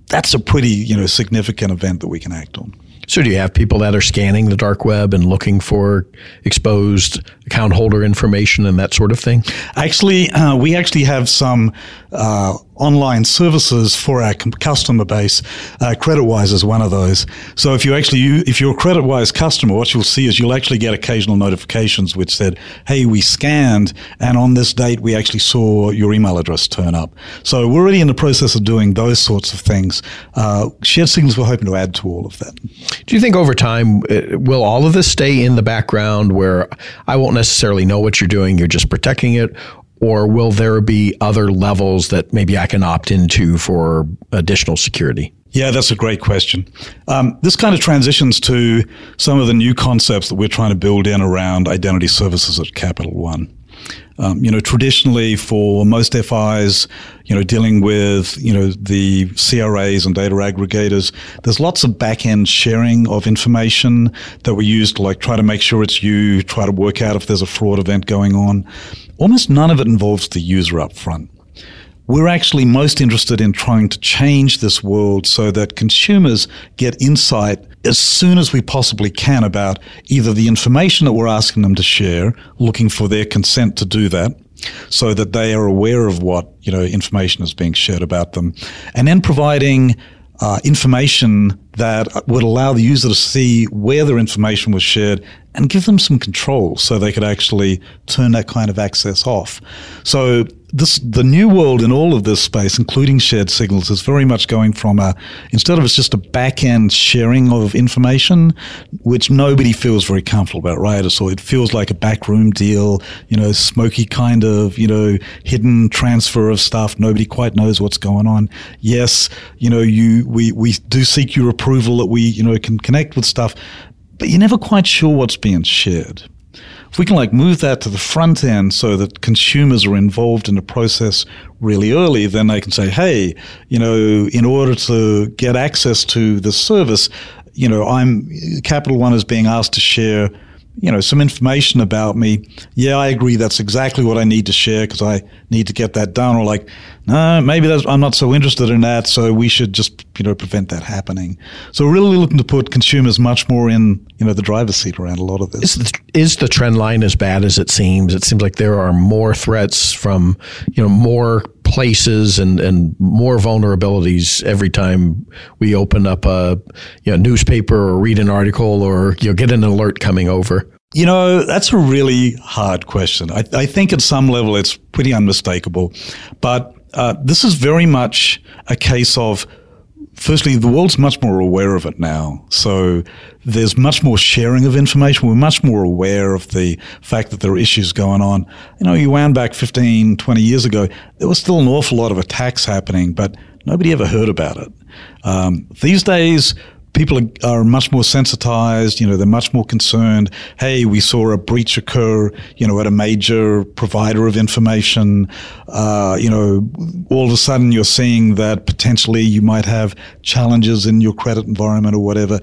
that's a pretty, you know, significant event that we can act on. So do you have people that are scanning the dark web and looking for exposed account holder information and that sort of thing? Actually, uh, we actually have some uh, online services for our com- customer base. Uh, CreditWise is one of those. So if you actually, you, if you're a CreditWise customer, what you'll see is you'll actually get occasional notifications which said, hey, we scanned, and on this date we actually saw your email address turn up. So we're already in the process of doing those sorts of things. Uh, Shared Signals, we're hoping to add to all of that. Do you think over time, uh, will all of this stay in the background where I won't necessarily know what you're doing, you're just protecting it? Or will there be other levels that maybe I can opt into for additional security? Yeah, that's a great question. Um, this kind of transitions to some of the new concepts that we're trying to build in around identity services at Capital One. Um, you know, traditionally for most F Is, you know, dealing with, you know, the C R As and data aggregators, there's lots of back-end sharing of information that we use to like try to make sure it's you, try to work out if there's a fraud event going on. Almost none of it involves the user up front. We're actually most interested in trying to change this world so that consumers get insight as soon as we possibly can about either the information that we're asking them to share, looking for their consent to do that, so that they are aware of what, you know, information is being shared about them, and then providing uh, information that would allow the user to see where their information was shared and give them some control so they could actually turn that kind of access off. So this, the new world in all of this space, including shared signals, is very much going from a, instead of it's just a back-end sharing of information, which nobody feels very comfortable about, right? So it feels like a backroom deal, you know, smoky kind of, you know, hidden transfer of stuff. Nobody quite knows what's going on. Yes, you know, you, we, we do seek your approval that we, you know, can connect with stuff, but you're never quite sure what's being shared. If we can like move that to the front end so that consumers are involved in the process really early, then they can say, hey, you know, in order to get access to this service, you know, I'm Capital One is being asked to share, you know, some information about me. Yeah, I agree. That's exactly what I need to share because I need to get that done. Or like, no, maybe that's, I'm not so interested in that. So we should just, you know, prevent that happening. So we're really looking to put consumers much more in, you know, the driver's seat around a lot of this. Is the, is the trend line as bad as it seems? It seems like there are more threats from, you know, more places and, and more vulnerabilities every time we open up a, you know, newspaper or read an article or, you know, get an alert coming over. You know, that's a really hard question. I, I think at some level it's pretty unmistakable. But uh, this is very much a case of, firstly, the world's much more aware of it now. So there's much more sharing of information. We're much more aware of the fact that there are issues going on. You know, you wound back fifteen, twenty years ago, there was still an awful lot of attacks happening, but nobody ever heard about it. Um, these days, people are, are much more sensitized, you know, they're much more concerned. Hey, we saw a breach occur, you know, at a major provider of information. Uh, you know, all of a sudden you're seeing that potentially you might have challenges in your credit environment or whatever.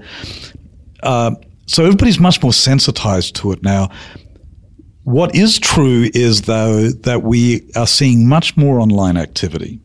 Uh, so everybody's much more sensitized to it now. What is true is, though, that we are seeing much more online activity.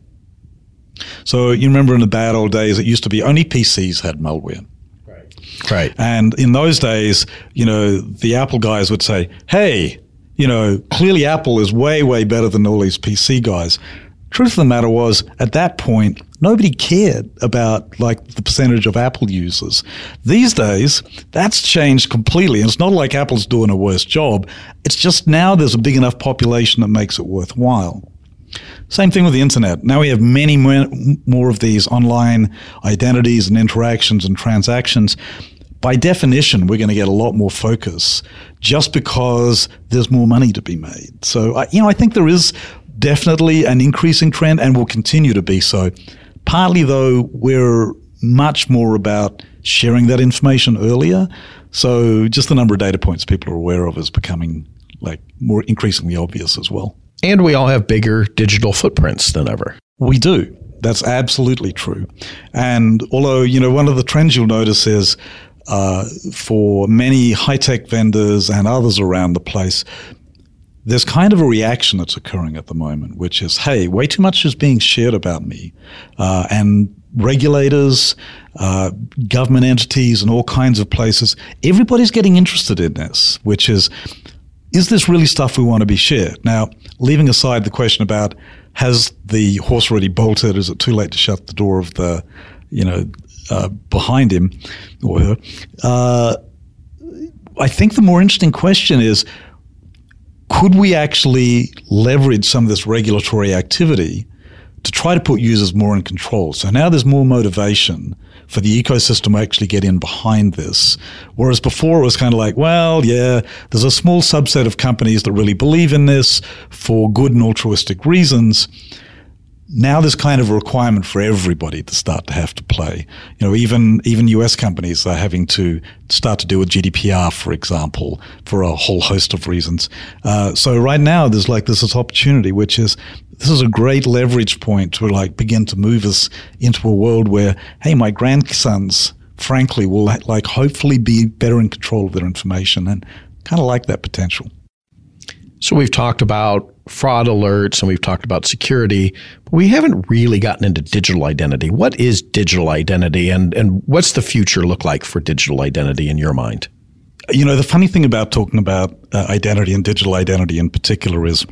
So you remember in the bad old days, it used to be only P Cs had malware. Right. Right. And in those days, you know, the Apple guys would say, hey, you know, clearly Apple is way, way better than all these P C guys. Truth of the matter was, at that point, nobody cared about like the percentage of Apple users. These days, that's changed completely. And it's not like Apple's doing a worse job. It's just now there's a big enough population that makes it worthwhile. Same thing with the internet. Now we have many more of these online identities and interactions and transactions. By definition, we're going to get a lot more focus just because there's more money to be made. So, I, you know, I think there is definitely an increasing trend and will continue to be so. Partly, though, we're much more about sharing that information earlier. So just the number of data points people are aware of is becoming like more increasingly obvious as well. And we all have bigger digital footprints than ever. We do. That's absolutely true. And although, you know, one of the trends you'll notice is uh, for many high-tech vendors and others around the place, there's kind of a reaction that's occurring at the moment, which is, hey, way too much is being shared about me. Uh, and regulators, uh, government entities, and all kinds of places. Everybody's getting interested in this, which is, is this really stuff we want to be shared? Now, leaving aside the question about has the horse already bolted, is it too late to shut the door of the, you know, uh, behind him or her, uh, I think the more interesting question is, could we actually leverage some of this regulatory activity to try to put users more in control? So now there's more motivation for the ecosystem to actually get in behind this. Whereas before it was kind of like, well, yeah, there's a small subset of companies that really believe in this for good and altruistic reasons. Now there's kind of a requirement for everybody to start to have to play. You know, even even U S companies are having to start to deal with G D P R, for example, for a whole host of reasons. Uh, so right now there's like there's this opportunity, which is this is a great leverage point to like begin to move us into a world where, hey, my grandsons, frankly, will like hopefully be better in control of their information, and kind of like that potential. So we've talked about fraud alerts and we've talked about security, but we haven't really gotten into digital identity. What is digital identity, and, and what's the future look like for digital identity in your mind? You know, the funny thing about talking about uh, identity and digital identity in particular is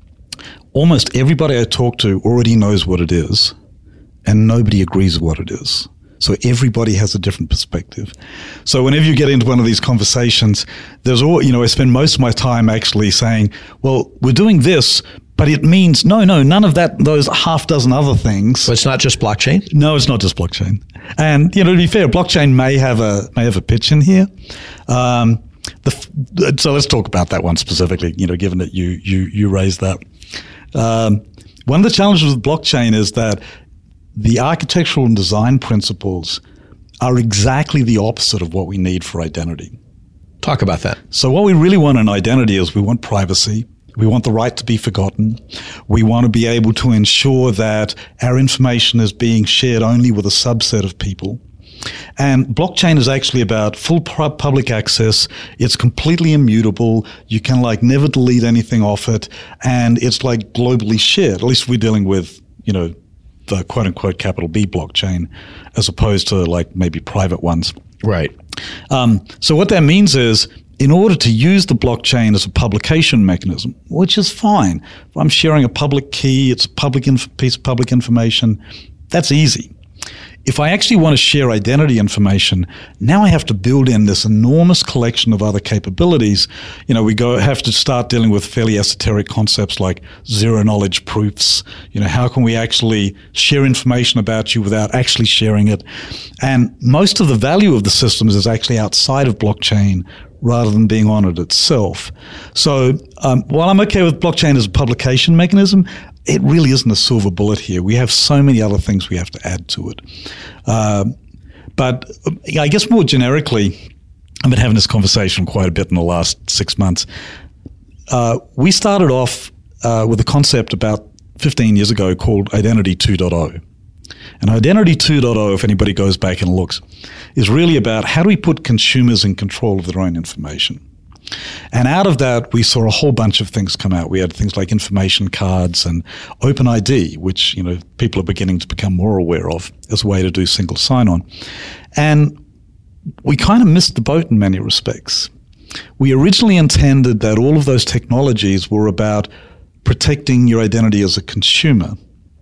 almost everybody I talk to already knows what it is, and nobody agrees with what it is. So everybody has a different perspective. So whenever you get into one of these conversations, there's all, you know, I spend most of my time actually saying, well, we're doing this, but it means, no, no, none of that, those half dozen other things. So it's not just blockchain? No, it's not just blockchain. And, you know, to be fair, blockchain may have a, may have a pitch in here. Um, the, so let's talk about that one specifically, you know, given that you, you, you raised that. Um, one of the challenges with blockchain is that the architectural and design principles are exactly the opposite of what we need for identity. Talk about that. So what we really want in identity is we want privacy. We want the right to be forgotten. We want to be able to ensure that our information is being shared only with a subset of people. And blockchain is actually about full public access. It's completely immutable. You can like never delete anything off it. And it's like globally shared. At least we're dealing with, you know, the quote unquote capital B blockchain as opposed to like maybe private ones. Right. Um, so what that means is in order to use the blockchain as a publication mechanism, which is fine. If I'm sharing a public key, it's a public inf- piece of public information, that's easy. If I actually want to share identity information, now I have to build in this enormous collection of other capabilities. You know, we go have to start dealing with fairly esoteric concepts like zero knowledge proofs. You know, how can we actually share information about you without actually sharing it? And most of the value of the systems is actually outside of blockchain rather than being on it itself. So um, while I'm okay with blockchain as a publication mechanism, it really isn't a silver bullet here. We have so many other things we have to add to it. Uh, but I guess more generically, I've been having this conversation quite a bit in the last six months. Uh, we started off uh, with a concept about fifteen years ago called Identity two point oh. And Identity two point oh, if anybody goes back and looks, is really about how do we put consumers in control of their own information. And out of that, we saw a whole bunch of things come out. We had things like information cards and OpenID, which, you know, people are beginning to become more aware of as a way to do single sign-on. And we kind of missed the boat in many respects. We originally intended that all of those technologies were about protecting your identity as a consumer.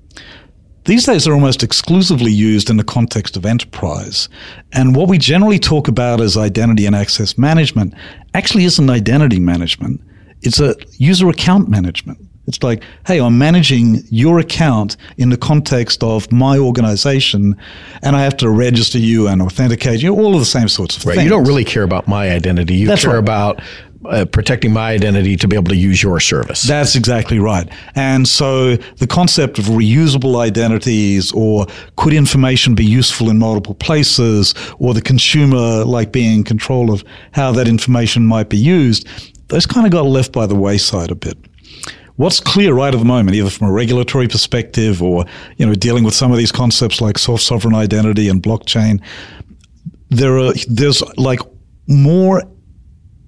These days are almost exclusively used in the context of enterprise. And what we generally talk about as identity and access management actually isn't identity management. It's a user account management. It's like, hey, I'm managing your account in the context of my organization, and I have to register you and authenticate you, all of the same sorts of right. things. You don't really care about my identity. You That's care right. about Uh, protecting my identity to be able to use your service. That's exactly right. And so the concept of reusable identities, or could information be useful in multiple places, or the consumer like being in control of how that information might be used, those kind of got left by the wayside a bit. What's clear right at the moment, either from a regulatory perspective or, you know, dealing with some of these concepts like self-sovereign identity and blockchain, there are there's like more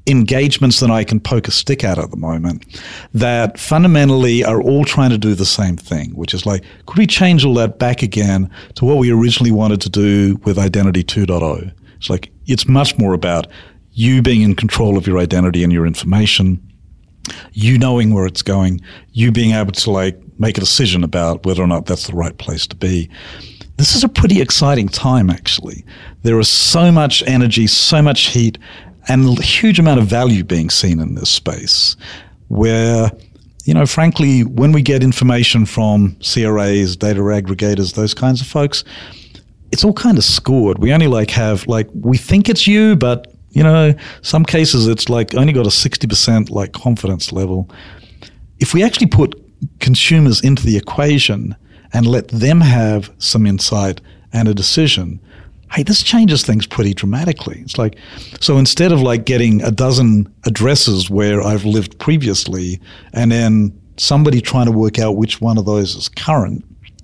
engagements that I can poke a stick at at the moment that fundamentally are all trying to do the same thing, which is like, could we change all that back again to what we originally wanted to do with Identity two point oh? It's like, it's much more about you being in control of your identity and your information, you knowing where it's going, you being able to like make a decision about whether or not that's the right place to be. This is a pretty exciting time, actually. There is so much energy, so much heat, and a huge amount of value being seen in this space where, you know, frankly, when we get information from C R As, data aggregators, those kinds of folks, it's all kind of scored. We only like have, like, we think it's you, but, you know, some cases it's like only got a sixty percent like confidence level. If we actually put consumers into the equation and let them have some insight and a decision, hey, this changes things pretty dramatically. It's like, so instead of like getting a dozen addresses where I've lived previously and then somebody trying to work out which one of those is current,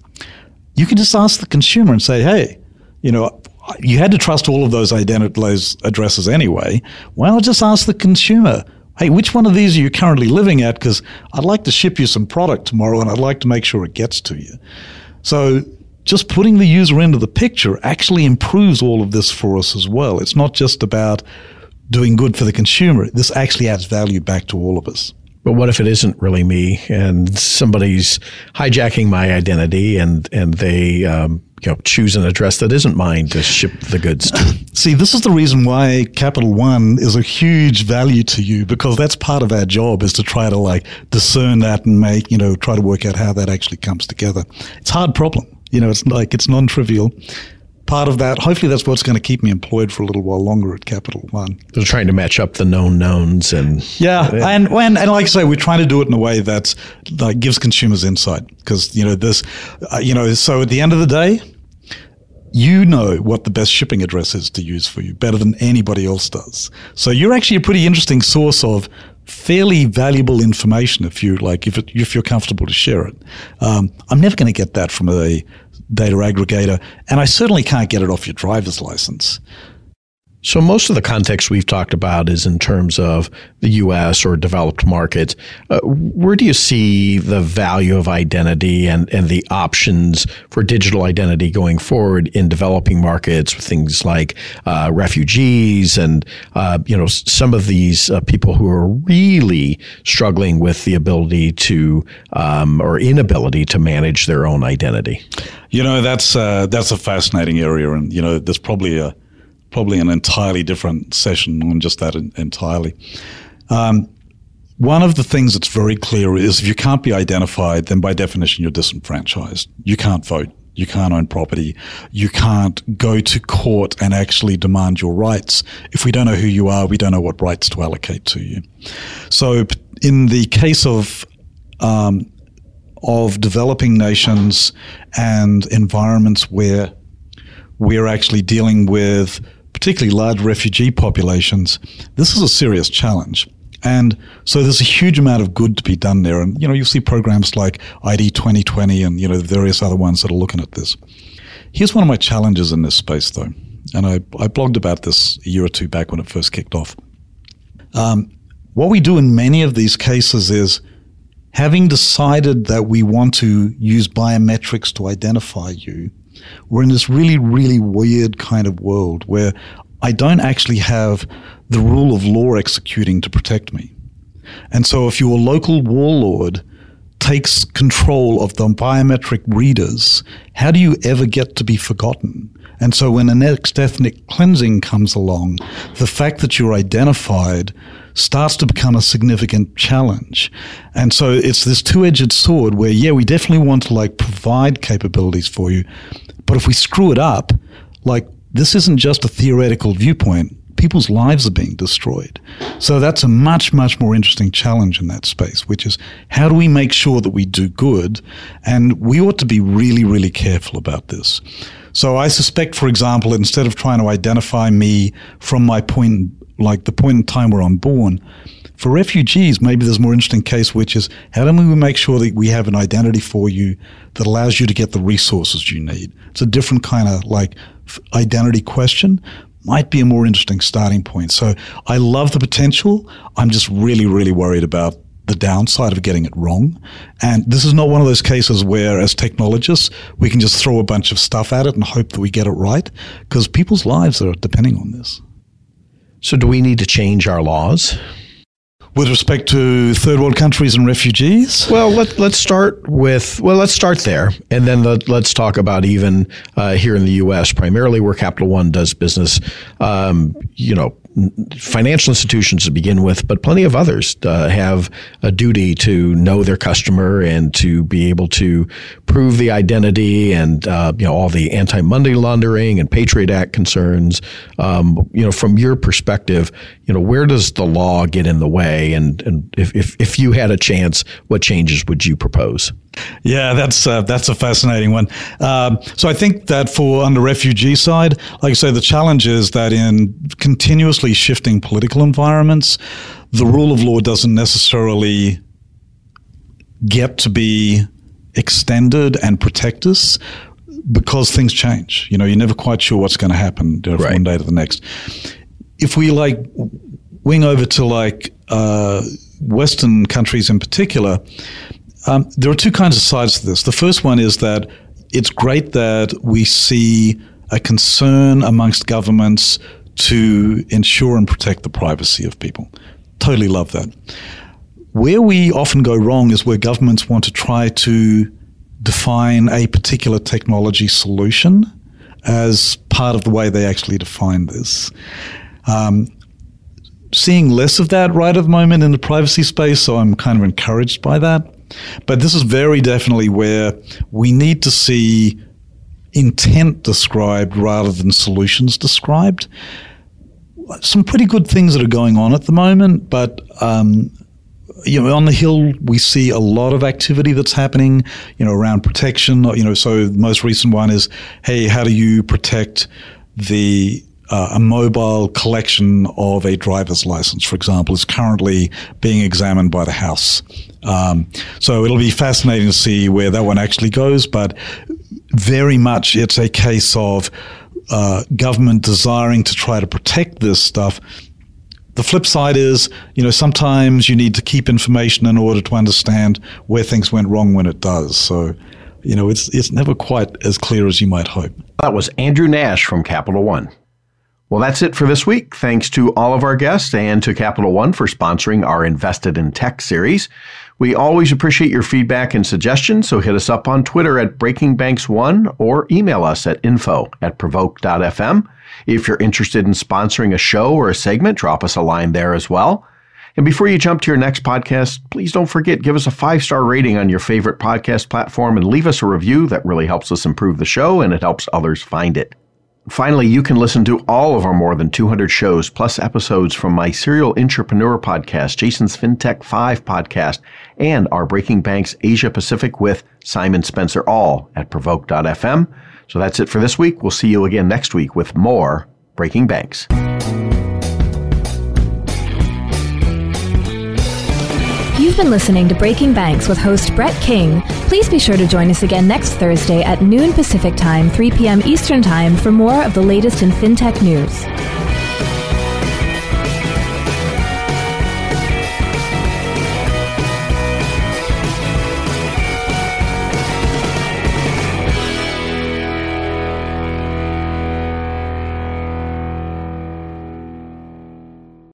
you can just ask the consumer and say, hey, you know, you had to trust all of those identi- those addresses anyway. Why not just ask the consumer, hey, which one of these are you currently living at? Because I'd like to ship you some product tomorrow and I'd like to make sure it gets to you. So just putting the user into the picture actually improves all of this for us as well. It's not just about doing good for the consumer. This actually adds value back to all of us. But what if it isn't really me and somebody's hijacking my identity and, and they um, you know, choose an address that isn't mine to ship the goods to? See, this is the reason why Capital One is a huge value to you, because that's part of our job, is to try to like discern that and make, you know, try to work out how that actually comes together. It's a hard problem. You know, it's like, it's non-trivial. Part of that, hopefully that's what's going to keep me employed for a little while longer at Capital One. They're trying to match up the known knowns and... Yeah, and, and and like I say, we're trying to do it in a way that like gives consumers insight. Because, you know, this, uh, you know, so at the end of the day, you know what the best shipping address is to use for you better than anybody else does. So you're actually a pretty interesting source of fairly valuable information if you like, if it, if you're comfortable to share it. Um, I'm never going to get that from a data aggregator, and I certainly can't get it off your driver's license. So most of the context we've talked about is in terms of the U S or developed markets. Uh, where do you see the value of identity and, and the options for digital identity going forward in developing markets with things like uh, refugees and uh, you know some of these uh, people who are really struggling with the ability to um, or inability to manage their own identity? You know, that's uh, that's a fascinating area, and you know, there's probably a probably an entirely different session on just that entirely. Um, one of the things that's very clear is if you can't be identified, then by definition you're disenfranchised. You can't vote. You can't own property. You can't go to court and actually demand your rights. If we don't know who you are, we don't know what rights to allocate to you. So in the case of um, of developing nations and environments where we're actually dealing with particularly large refugee populations, this is a serious challenge. And so there's a huge amount of good to be done there. And, you know, you'll see programs like I D twenty twenty and, you know, various other ones that are looking at this. Here's one of my challenges in this space, though. And I, I blogged about this a year or two back when it first kicked off. Um, what we do in many of these cases is, having decided that we want to use biometrics to identify you, we're in this really, really weird kind of world where I don't actually have the rule of law executing to protect me. And so if your local warlord takes control of the biometric readers, how do you ever get to be forgotten? And so when the next ethnic cleansing comes along, the fact that you're identified starts to become a significant challenge. And so it's this two-edged sword where, yeah, we definitely want to like provide capabilities for you, but if we screw it up, like this isn't just a theoretical viewpoint. People's lives are being destroyed. So that's a much, much more interesting challenge in that space, which is how do we make sure that we do good? And we ought to be really, really careful about this. So I suspect, for example, instead of trying to identify me from my point, like the point in time where I'm born, for refugees, maybe there's a more interesting case, which is how do we make sure that we have an identity for you that allows you to get the resources you need? It's a different kind of like identity question. might be a more interesting starting point. So I love the potential. I'm just really, really worried about the downside of getting it wrong. And this is not one of those cases where, as technologists, we can just throw a bunch of stuff at it and hope that we get it right, because people's lives are depending on this. So do we need to change our laws? With respect to third world countries and refugees? Well, let, let's start with, well, let's start there. And then let, let's talk about even uh, here in the U S, primarily where Capital One does business, um, you know, financial institutions to begin with, but plenty of others uh, have a duty to know their customer and to be able to prove the identity and, uh, you know, all the anti-money laundering and Patriot Act concerns. Um, you know, from your perspective, you know, where does the law get in the way? And, and if, if, if you had a chance, what changes would you propose? Yeah, that's uh, that's a fascinating one. Um, so I think that for on the refugee side, like I say, the challenge is that in continuously shifting political environments, the rule of law doesn't necessarily get to be extended and protect us because things change. You know, you're never quite sure what's going to happen you know, from right. one day to the next. If we like wing over to like uh, Western countries in particular, Um, there are two kinds of sides to this. The first one is that it's great that we see a concern amongst governments to ensure and protect the privacy of people. Totally love that. Where we often go wrong is where governments want to try to define a particular technology solution as part of the way they actually define this. Um, seeing less of that right at the moment in the privacy space, so I'm kind of encouraged by that. But this is very definitely where we need to see intent described rather than solutions described. Some pretty good things that are going on at the moment, but um, you know, on the Hill we see a lot of activity that's happening, you know, around protection. You know, so the most recent one is, hey, how do you protect the Uh, a mobile collection of a driver's license, for example, is currently being examined by the House. Um, so it'll be fascinating to see where that one actually goes, but very much it's a case of uh, government desiring to try to protect this stuff. The flip side is, you know, sometimes you need to keep information in order to understand where things went wrong when it does. So, you know, it's it's never quite as clear as you might hope. That was Andrew Nash from Capital One. Well, that's it for this week. Thanks to all of our guests and to Capital One for sponsoring our Invested in Tech series. We always appreciate your feedback and suggestions, so hit us up on Twitter at Breaking Banks one or email us at info at provoke dot f m. If you're interested in sponsoring a show or a segment, drop us a line there as well. And before you jump to your next podcast, please don't forget, give us a five-star rating on your favorite podcast platform and leave us a review. That really helps us improve the show and it helps others find it. Finally, you can listen to all of our more than two hundred shows, plus episodes from my Serial Entrepreneur podcast, Jason's FinTech five podcast, and our Breaking Banks Asia Pacific with Simon Spencer, all at provoke dot f m. So that's it for this week. We'll see you again next week with more Breaking Banks. You've been listening to Breaking Banks with host Brett King. Please be sure to join us again next Thursday at noon Pacific Time, three p.m. Eastern Time for more of the latest in fintech news.